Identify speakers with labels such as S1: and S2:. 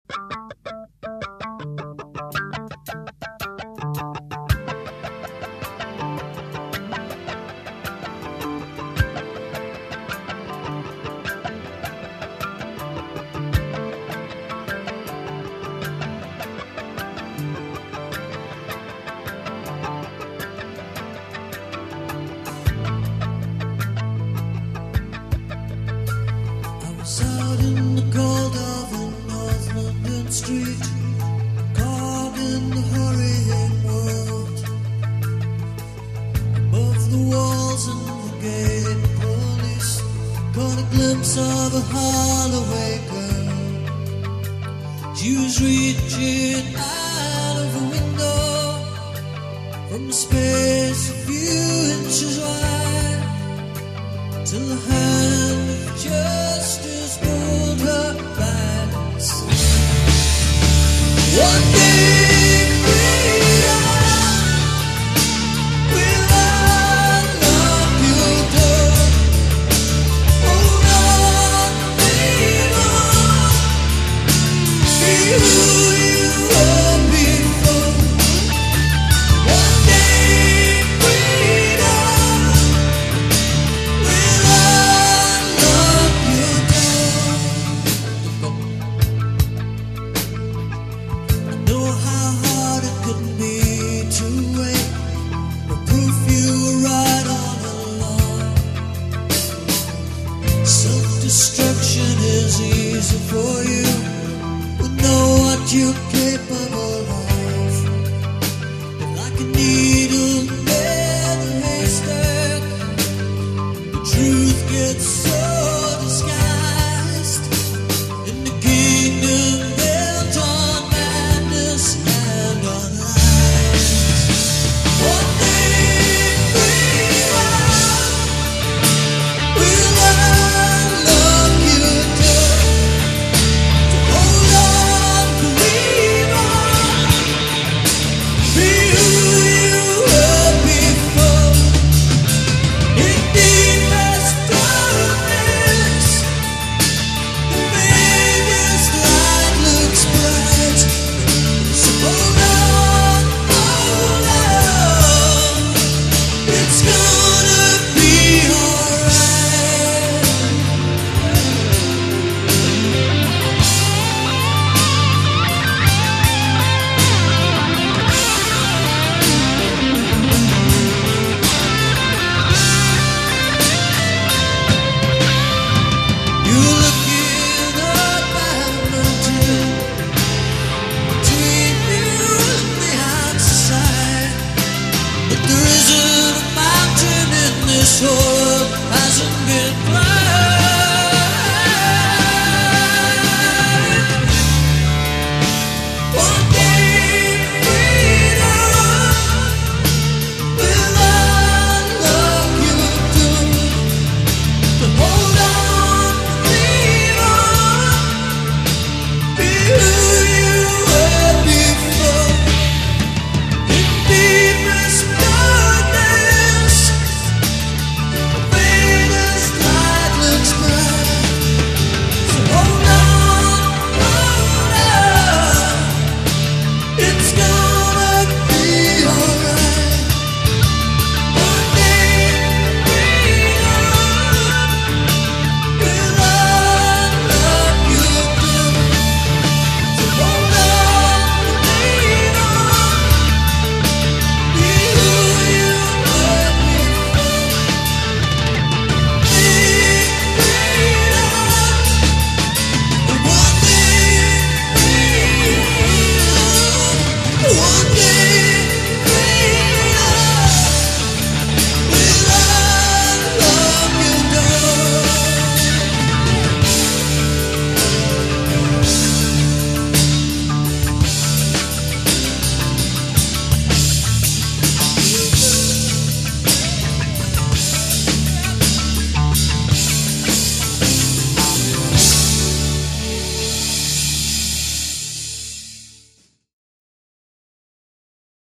S1: Out in the cold of a North London street, caught in the hurrying world. Above the walls and the gate police caught a glimpse of a Holloway girl. She was reaching out of a window from a space a few inches wide, till the hand of justice pulled her back. One day, freedom will unlock your door. Hold on, freedom, be who you were before. One day, freedom will unlock your door. I know how hard it could be to wait for proof you were right all along. Self-destruction is easy for you. We know what you